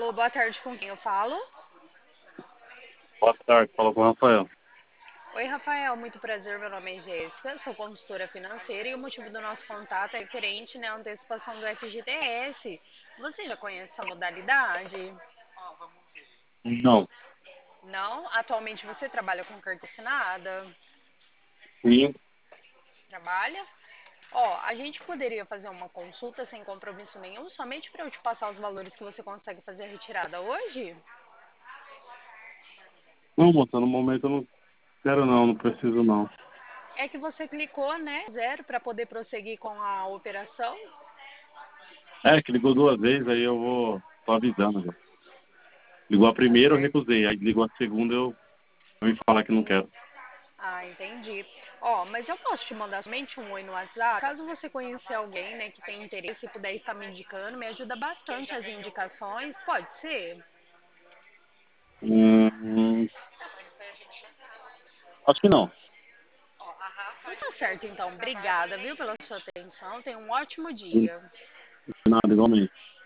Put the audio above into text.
Alô, boa tarde, com quem eu falo? Boa tarde, fala com o Rafael. Oi, Rafael, muito prazer, meu nome é Jéssica, sou consultora financeira e o motivo do nosso contato é referente, à antecipação do FGTS. Você já conhece essa modalidade? Não, Não? Atualmente você trabalha com carteira assinada? sim, Trabalha? Ó, a gente poderia fazer uma consulta sem compromisso nenhum, somente para eu te passar os valores que você consegue fazer a retirada hoje? não, moça, no momento eu não quero não preciso não. É que você clicou, né, zero para poder prosseguir com a operação? É, que ligou duas vezes, aí tô avisando já. Ligou a Tá primeira, eu certo. recusei, aí ligou a segunda, eu vim falar que não quero. Ah, entendi. Ó, mas eu posso te mandar somente um oi no WhatsApp. Caso você conhecer alguém, né, que tem interesse e puder estar me indicando, me ajuda bastante as indicações. Pode ser? Hum, acho que não. Então tá certo, então. Obrigada, viu, pela sua atenção. Tenha um ótimo De dia. nada, igualmente.